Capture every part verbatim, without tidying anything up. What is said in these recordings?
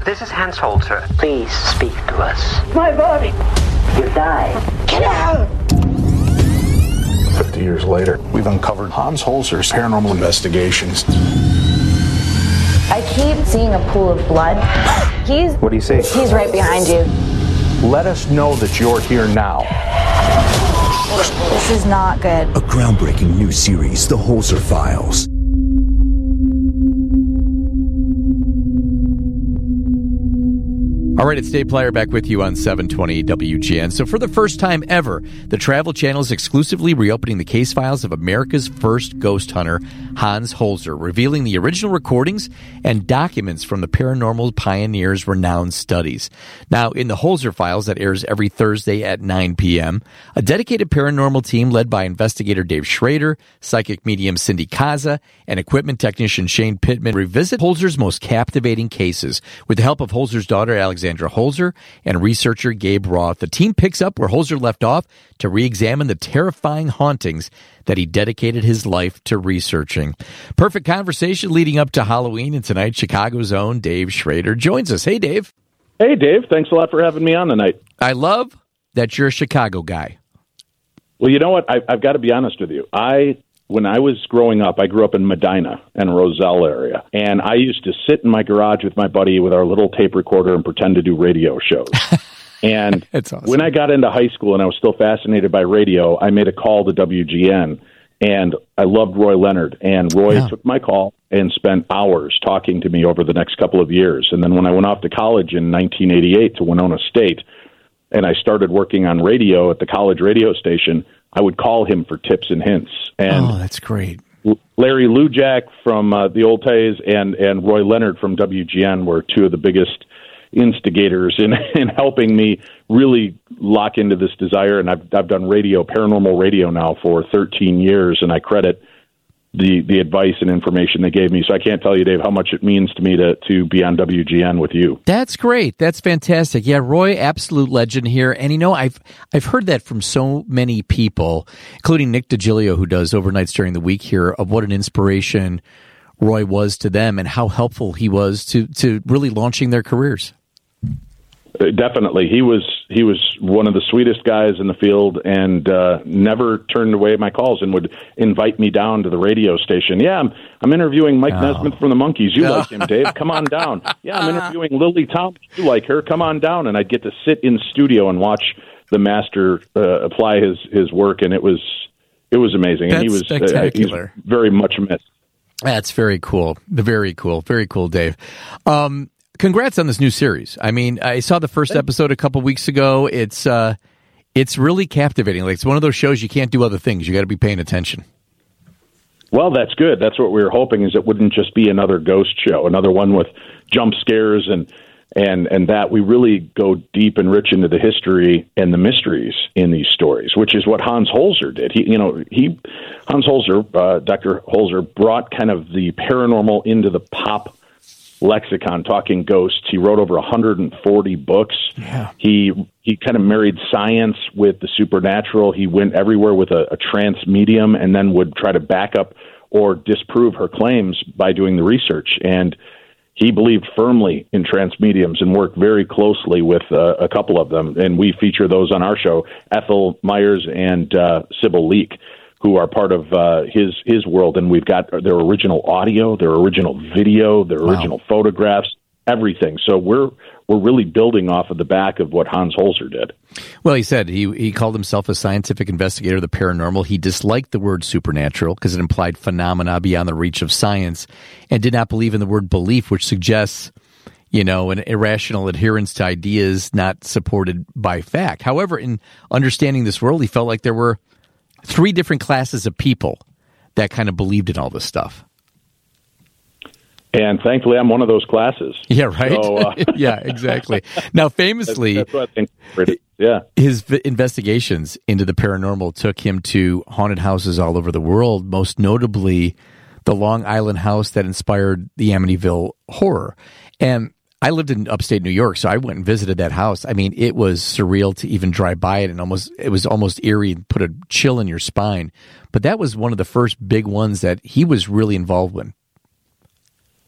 This is Hans Holzer. Please speak to us. My body. You died. Get out! Fifty years later, we've uncovered Hans Holzer's paranormal investigations. I keep seeing a pool of blood. He's... What do you see? He's right behind you. Let us know that you're here now. This is not good. A groundbreaking new series, The Holzer Files. All right, it's Dave Plyer back with you on seven twenty W G N. So for the first time ever, the Travel Channel is exclusively reopening the case files of America's first ghost hunter, Hans Holzer, revealing the original recordings and documents from the paranormal pioneer's renowned studies. Now, in the Holzer Files that airs every Thursday at nine p.m., a dedicated paranormal team led by investigator Dave Schrader, psychic medium Cindy Kaza, and equipment technician Shane Pittman revisit Holzer's most captivating cases with the help of Holzer's daughter, Alexandra Holzer, and researcher Gabe Roth. The team picks up where Holzer left off to re-examine the terrifying hauntings that he dedicated his life to researching. Perfect conversation leading up to Halloween, and tonight Chicago's own Dave Schrader joins us. Hey, Dave. Hey, Dave. Thanks a lot for having me on tonight. I love that you're a Chicago guy. Well, you know what? I, I've got to be honest with you. I When I was growing up, I grew up in Medina and Roselle area, and I used to sit in my garage with my buddy with our little tape recorder and pretend to do radio shows. And That's awesome. When I got into high school and I was still fascinated by radio, I made a call to W G N, and I loved Roy Leonard. And Roy yeah. took my call and spent hours talking to me over the next couple of years. And then when I went off to college in nineteen eighty-eight to Winona State, and I started working on radio at the college radio station, I would call him for tips and hints. And oh, that's great. Larry Lujak from uh, the old days and, and Roy Leonard from W G N were two of the biggest instigators in, in helping me really lock into this desire. And I've, I've done radio, paranormal radio now for thirteen years, and I credit the, the advice and information they gave me. So I can't tell you, Dave, how much it means to me to, to be on W G N with you. That's great. That's fantastic. Yeah, Roy, absolute legend here. And, you know, I've I've heard that from so many people, including Nick DiGilio, who does Overnights During the Week here, of what an inspiration Roy was to them and how helpful he was to, to really launching their careers. Uh, definitely. He was he was one of the sweetest guys in the field, and uh, never turned away my calls and would invite me down to the radio station. Yeah, I'm, I'm interviewing Mike oh. Nesmith from the Monkees. You like him, Dave. Come on down. Yeah, I'm interviewing Lily Tomlin. You like her. Come on down. And I'd get to sit in studio and watch the master uh, apply his, his work, and it was it was amazing. That's and he was spectacular. Uh, he's very much missed. That's very cool. Very cool. Very cool, Dave. Um, Congrats on this new series. I mean, I saw the first episode a couple weeks ago. It's uh, it's really captivating. Like, it's one of those shows you can't do other things. You got to be paying attention. Well, that's good. That's what we were hoping, is it wouldn't just be another ghost show, another one with jump scares and and and that. We really go deep and rich into the history and the mysteries in these stories, which is what Hans Holzer did. He, you know, he Hans Holzer, uh, Doctor Holzer, brought kind of the paranormal into the pop lexicon, talking ghosts. He wrote over one hundred forty books. Yeah. He he kind of married science with the supernatural. He went everywhere with a, a trance medium and then would try to back up or disprove her claims by doing the research. And he believed firmly in trance mediums and worked very closely with uh, a couple of them. And we feature those on our show, Ethel Myers and uh, Sybil Leek, who are part of uh, his his world, and we've got their original audio, their original video, their original wow. photographs, everything. So we're we're really building off of the back of what Hans Holzer did. Well, he said he he called himself a scientific investigator of the paranormal. He disliked the word supernatural because it implied phenomena beyond the reach of science, and did not believe in the word belief, which suggests, you know, an irrational adherence to ideas not supported by fact. However, in understanding this world, he felt like there were three different classes of people that kind of believed in all this stuff. And thankfully, I'm one of those classes. Yeah, right? So, uh, yeah, exactly. Now, famously, that's, that's what I think. Yeah. His investigations into the paranormal took him to haunted houses all over the world, most notably the Long Island house that inspired the Amityville Horror. And I lived in upstate New York, so I went and visited that house. I mean, it was surreal to even drive by it, and almost it was almost eerie and put a chill in your spine. But that was one of the first big ones that he was really involved with.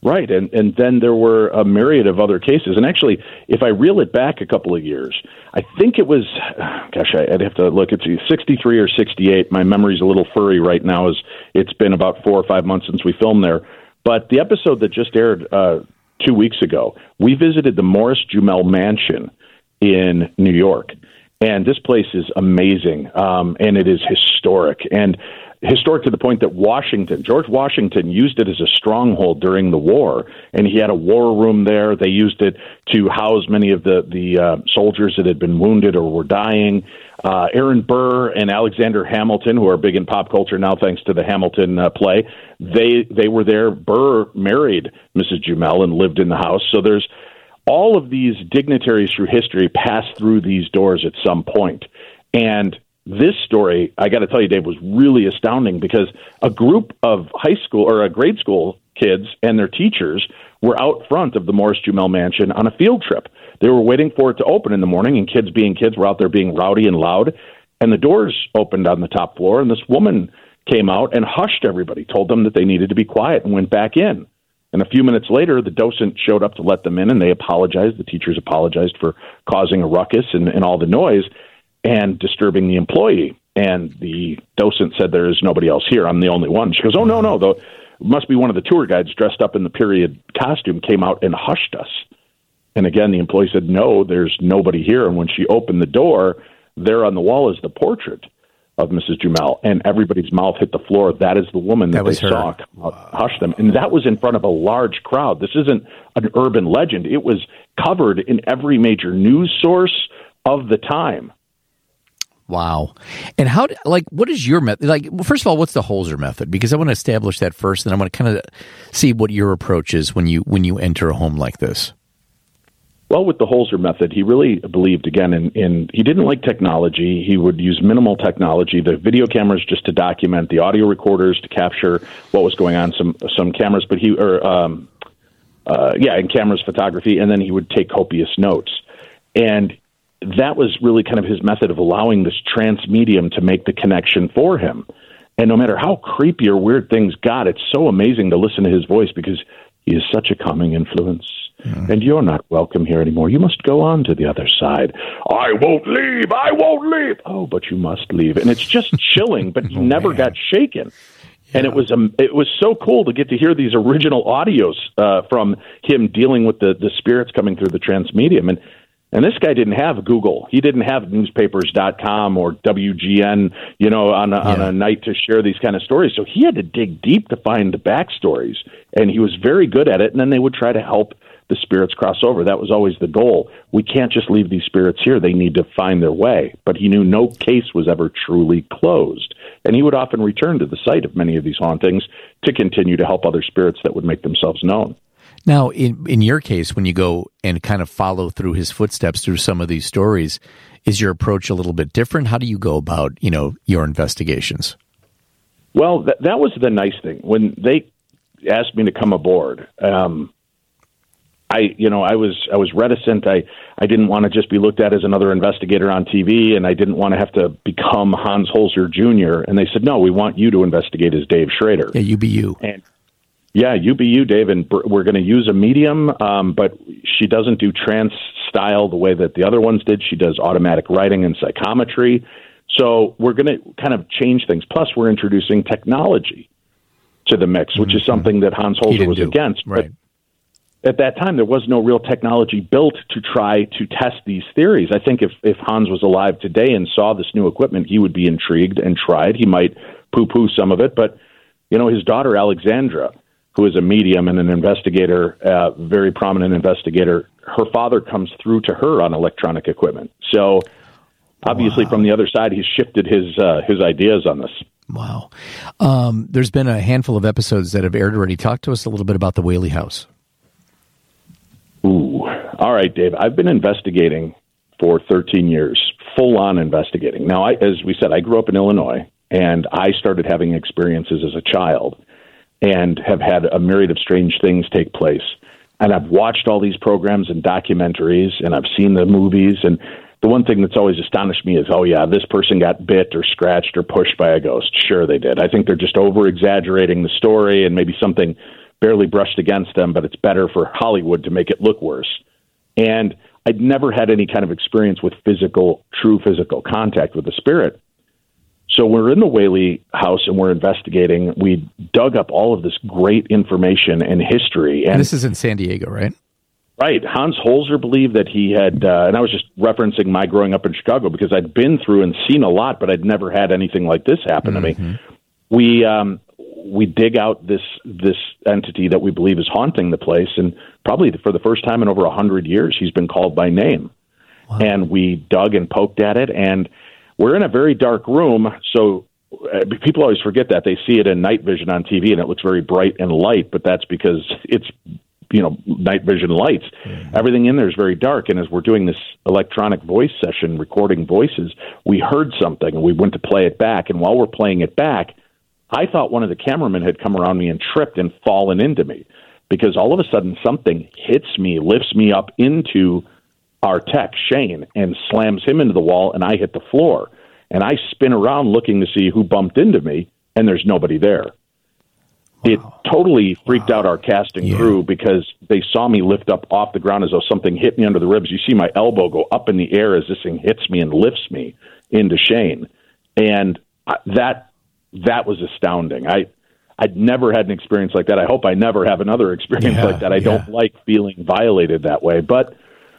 Right, and and then there were a myriad of other cases. And actually, if I reel it back a couple of years, I think it was, gosh, I'd have to look. It's sixty-three or sixty-eight. My memory's a little furry right now, as it's been about four or five months since we filmed there. But the episode that just aired uh, two weeks ago, we visited the Morris Jumel Mansion in New York. And this place is amazing, um, and it is historic. And historic to the point that Washington, George Washington used it as a stronghold during the war, and he had a war room there. They used it to house many of the, the uh, soldiers that had been wounded or were dying. Uh, Aaron Burr and Alexander Hamilton, who are big in pop culture now thanks to the Hamilton uh, play, they they were there. Burr married Missus Jumel and lived in the house. So there's all of these dignitaries through history passed through these doors at some point. And this story, I got to tell you, Dave, was really astounding because a group of high school or a grade school kids and their teachers were out front of the Morris Jumel Mansion on a field trip. They were waiting for it to open in the morning, and kids being kids were out there being rowdy and loud. And the doors opened on the top floor, and this woman came out and hushed everybody, told them that they needed to be quiet, and went back in. And a few minutes later, the docent showed up to let them in, and they apologized. The teachers apologized for causing a ruckus and, and all the noise and disturbing the employee. And the docent said, there is nobody else here. I'm the only one. She goes, oh, no, no. Though it must be one of the tour guides dressed up in the period costume came out and hushed us. And again, the employee said, no, there's nobody here. And when she opened the door, there on the wall is the portrait of Missus Jumel, and everybody's mouth hit the floor. That is the woman that, that they her. saw wow. hush them. And that was in front of a large crowd. This isn't an urban legend. It was covered in every major news source of the time. Wow. And how, like, what is your method? Like, well, first of all, what's the Holzer method? Because I want to establish that first, and I want to kind of see what your approach is when you when you enter a home like this. Well, with the Holzer method, he really believed, again, in, in he didn't like technology. He would use minimal technology, the video cameras just to document, the audio recorders to capture what was going on, some some cameras, but he, or, um, uh, yeah, and cameras, photography, and then he would take copious notes. And that was really kind of his method of allowing this trance medium to make the connection for him. And no matter how creepy or weird things got, it's so amazing to listen to his voice because he is such a calming influence. Mm. And you're not welcome here anymore. You must go on to the other side. I won't leave. I won't leave. Oh, but you must leave. And it's just chilling, but he oh, never man. got shaken. Yeah. And it was um, it was so cool to get to hear these original audios uh, from him dealing with the, the spirits coming through the trance medium. And And this guy didn't have Google. He didn't have newspapers dot com or W G N, you know, on a, yeah. on a night to share these kind of stories. So he had to dig deep to find the backstories, and he was very good at it. And then they would try to help the spirits cross over. That was always the goal. We can't just leave these spirits here. They need to find their way. But he knew no case was ever truly closed. And he would often return to the site of many of these hauntings to continue to help other spirits that would make themselves known. Now, in in your case, when you go and kind of follow through his footsteps through some of these stories, is your approach a little bit different? How do you go about, you know, your investigations? Well, th- that was the nice thing. When they asked me to come aboard, um, I, you know, I was I was reticent. I, I didn't want to just be looked at as another investigator on T V, and I didn't want to have to become Hans Holzer Junior And they said, no, we want you to investigate as Dave Schrader. Yeah, you be you. And Yeah, you be you, Dave, and we're going to use a medium, um, but she doesn't do trance style the way that the other ones did. She does automatic writing and psychometry. So we're going to kind of change things. Plus, we're introducing technology to the mix, which mm-hmm. is something that Hans Holzer was do. against. Right. But at that time, there was no real technology built to try to test these theories. I think if, if Hans was alive today and saw this new equipment, he would be intrigued and tried. He might poo-poo some of it, but, you know, his daughter, Alexandra, who is a medium and an investigator, a uh, very prominent investigator, her father comes through to her on electronic equipment. So obviously wow. from the other side, he's shifted his uh, his ideas on this. Wow. Um, there's been a handful of episodes that have aired already. Talk to us a little bit about the Whaley House. Ooh. All right, Dave. I've been investigating for thirteen years, full-on investigating. Now, I, as we said, I grew up in Illinois, and I started having experiences as a child and have had a myriad of strange things take place. And I've watched all these programs and documentaries, and I've seen the movies. And the one thing that's always astonished me is, oh, yeah, this person got bit or scratched or pushed by a ghost. Sure, they did. I think they're just over-exaggerating the story, and maybe something barely brushed against them, but it's better for Hollywood to make it look worse. And I'd never had any kind of experience with physical, true physical contact with the spirit. So we're in the Whaley house and we're investigating. We dug up all of this great information and history. And, and this is in San Diego, right? Right. Hans Holzer believed that he had, uh, and I was just referencing my growing up in Chicago because I'd been through and seen a lot, but I'd never had anything like this happen mm-hmm. to me. We um, we dig out this this entity that we believe is haunting the place, and probably for the first time in over a hundred years, he's been called by name. Wow. And we dug and poked at it, and we're in a very dark room, so uh, people always forget that. They see it in night vision on T V, and it looks very bright and light, but that's because it's, you know, night vision lights. Mm-hmm. Everything in there is very dark, and as we're doing this electronic voice session, recording voices, we heard something, and we went to play it back, and while we're playing it back, I thought one of the cameramen had come around me and tripped and fallen into me, because all of a sudden something hits me, lifts me up into our tech, Shane, and slams him into the wall, and I hit the floor. And I spin around looking to see who bumped into me, and there's nobody there. Wow. It totally freaked wow. out our casting yeah. crew because they saw me lift up off the ground as though something hit me under the ribs. You see my elbow go up in the air as this thing hits me and lifts me into Shane. And that that was astounding. I, I'd never had an experience like that. I hope I never have another experience yeah, like that. I yeah. don't like feeling violated that way, but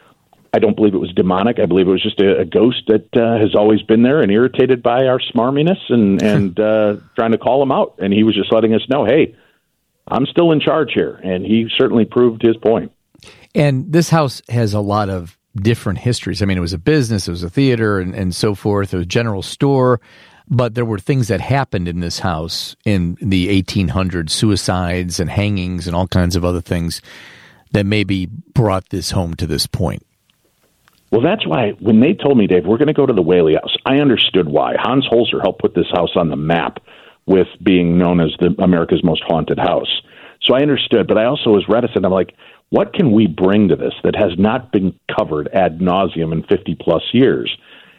I don't believe it was demonic. I believe it was just a, a ghost that uh, has always been there and irritated by our smarminess and, and uh, trying to call him out. And he was just letting us know, hey, I'm still in charge here. And he certainly proved his point. And this house has a lot of different histories. I mean, it was a business, it was a theater, and, and so forth. It was a general store. But there were things that happened in this house in the eighteen hundreds, suicides and hangings and all kinds of other things that maybe brought this home to this point. Well, that's why when they told me, Dave, we're going to go to the Whaley house, I understood why. Hans Holzer helped put this house on the map with being known as the America's Most Haunted House. So I understood, but I also was reticent. I'm like, what can we bring to this that has not been covered ad nauseum in fifty plus years?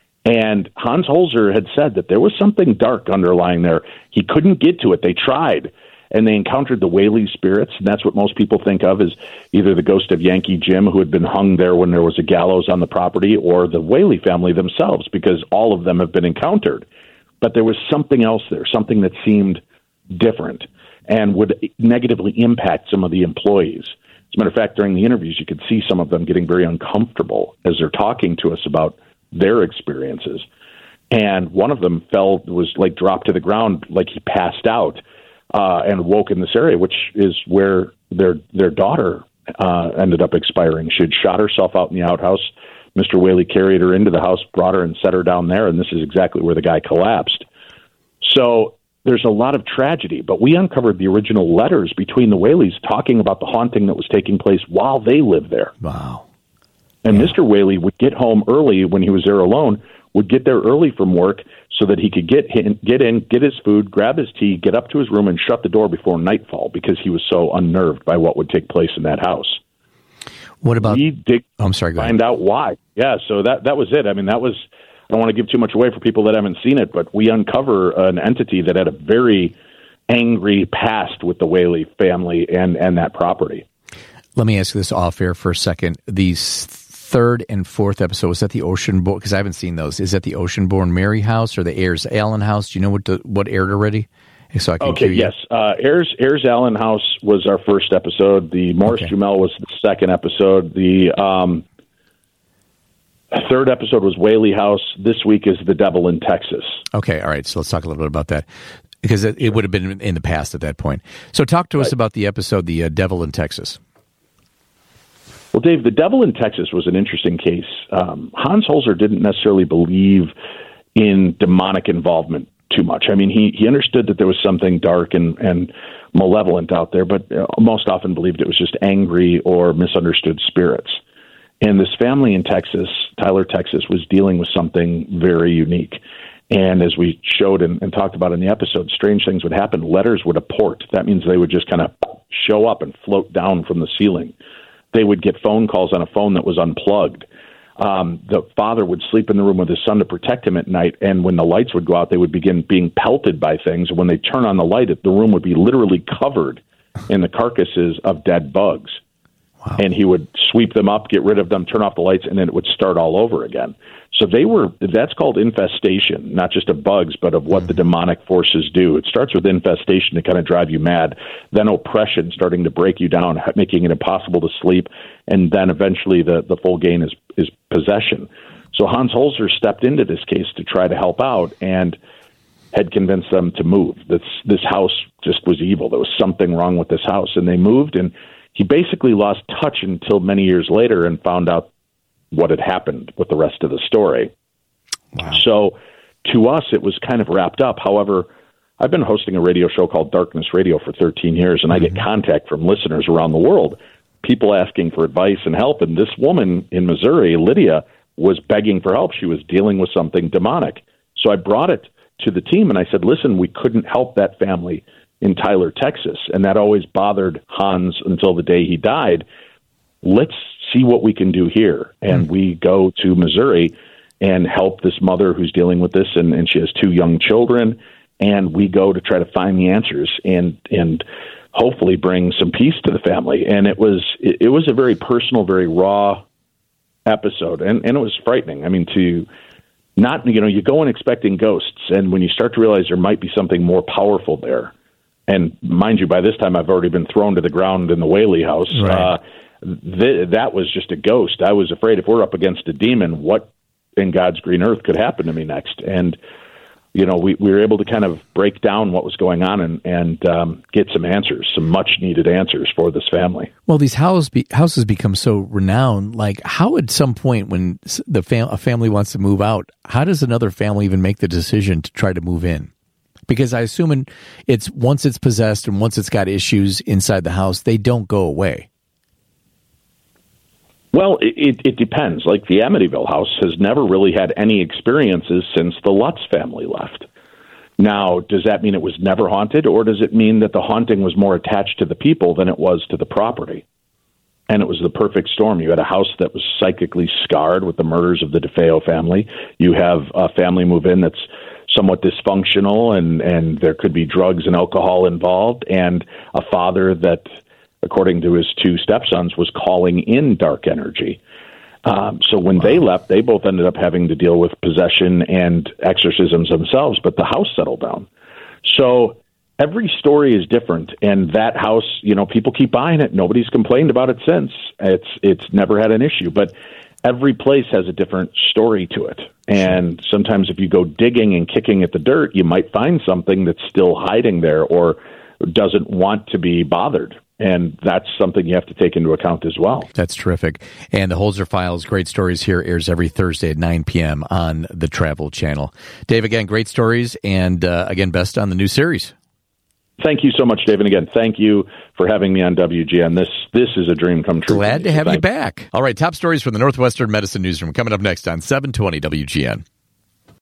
And Hans Holzer had said that there was something dark underlying there. He couldn't get to it. They tried, and they encountered the Whaley spirits, and that's what most people think of as either the ghost of Yankee Jim, who had been hung there when there was a gallows on the property, or the Whaley family themselves, because all of them have been encountered. But there was something else there, something that seemed different and would negatively impact some of the employees. As a matter of fact, during the interviews, you could see some of them getting very uncomfortable as they're talking to us about their experiences. And one of them fell, was like dropped to the ground, like he passed out uh, and woke in this area, which is where their their daughter uh, ended up expiring. She had shot herself out in the outhouse. Mister Whaley carried her into the house, brought her and set her down there, and this is exactly where the guy collapsed. So there's a lot of tragedy, but we uncovered the original letters between the Whaleys talking about the haunting that was taking place while they lived there. Wow. And yeah. Mister Whaley would get home early when he was there alone, would get there early from work so that he could get in, get in, get his food, grab his tea, get up to his room, and shut the door before nightfall because he was so unnerved by what would take place in that house. What about... We dig, oh, I'm sorry, go find ahead. out why. Yeah, so that, that was it. I mean, that was... I don't want to give too much away for people that haven't seen it, but we uncover an entity that had a very angry past with the Whaley family and, and that property. Let me ask you this off air for a second. These third and fourth episode, was that the Oceanborn? Because I haven't seen those. Is that the Oceanborn Mary house or the Ayers Allen house? Do you know what the, what aired already? So I can okay, yes. Uh, Ayers, Ayers Allen house was our first episode. The Morris okay. Jumel was the second episode. The um, third episode was Whaley House. This week is The Devil in Texas. Okay, all right. So let's talk a little bit about that because it, it would have been in the past at that point. So talk to right. us about the episode, The uh, Devil in Texas. Well, Dave, The Devil in Texas was an interesting case. Um, Hans Holzer didn't necessarily believe in demonic involvement too much. I mean, he, he understood that there was something dark and, and malevolent out there, but most often believed it was just angry or misunderstood spirits. And this family in Texas, Tyler, Texas, was dealing with something very unique. And as we showed and, and talked about in the episode, strange things would happen. Letters would apport. That means they would just kind of show up and float down from the ceiling. They would get phone calls on a phone that was unplugged. Um, the father would sleep in the room with his son to protect him at night, and when the lights would go out, they would begin being pelted by things. When they turn on the light, the room would be literally covered in the carcasses of dead bugs. Wow. And he would sweep them up, get rid of them, turn off the lights, and then it would start all over again. So they were, that's called infestation, not just of bugs, but of what mm-hmm. the demonic forces do. It starts with infestation to kind of drive you mad, then oppression starting to break you down, making it impossible to sleep, and then eventually the, the full gain is, is possession. So Hans Holzer stepped into this case to try to help out and had convinced them to move. This, this house just was evil. There was something wrong with this house, and they moved, and he basically lost touch until many years later and found out what had happened with the rest of the story. Wow. So to us, it was kind of wrapped up. However, I've been hosting a radio show called Darkness Radio for thirteen years, and mm-hmm. I get contact from listeners around the world, people asking for advice and help. And this woman in Missouri, Lydia, was begging for help. She was dealing with something demonic. So I brought it to the team, and I said, listen, we couldn't help that family in Tyler, Texas, and that always bothered Hans until the day he died. Let's see what we can do here. And mm. we go to Missouri and help this mother who's dealing with this, and, and she has two young children, and we go to try to find the answers and and hopefully bring some peace to the family. And it was it, it was a very personal, very raw episode, and, and it was frightening. I mean, to not, you know, you go in expecting ghosts, and when you start to realize there might be something more powerful there, and mind you, by this time I've already been thrown to the ground in the Whaley house. Right. Uh, th- that was just a ghost. I was afraid if we're up against a demon, what in God's green earth could happen to me next? And, you know, we, we were able to kind of break down what was going on and, and um, get some answers, some much-needed answers for this family. Well, these house be- houses become so renowned. Like, how at some point when the fam- a family wants to move out, how does another family even make the decision to try to move in? Because I assume it's once it's possessed and once it's got issues inside the house, they don't go away. Well, it, it depends. Like the Amityville house has never really had any experiences since the Lutz family left. Now, does that mean it was never haunted, or does it mean that the haunting was more attached to the people than it was to the property? And it was the perfect storm. You had a house that was psychically scarred with the murders of the DeFeo family. You have a family move in that's somewhat dysfunctional, and, and there could be drugs and alcohol involved, and a father that, according to his two stepsons, was calling in dark energy. Um, so when wow. they left, they both ended up having to deal with possession and exorcisms themselves, but the house settled down. So every story is different, and that house, you know, people keep buying it. Nobody's complained about it since. It's it's never had an issue, but every place has a different story to it. And sometimes if you go digging and kicking at the dirt, you might find something that's still hiding there or doesn't want to be bothered. And that's something you have to take into account as well. That's terrific. And the Holzer Files, Great Stories here, airs every Thursday at nine p.m. on the Travel Channel. Dave, again, great stories, and uh, again, best on the new series. Thank you so much, Dave. And again, thank you for having me on W G N. This this is a dream come true. Glad to have Thanks. you back. All right, top stories from the Northwestern Medicine Newsroom coming up next on seven twenty W G N.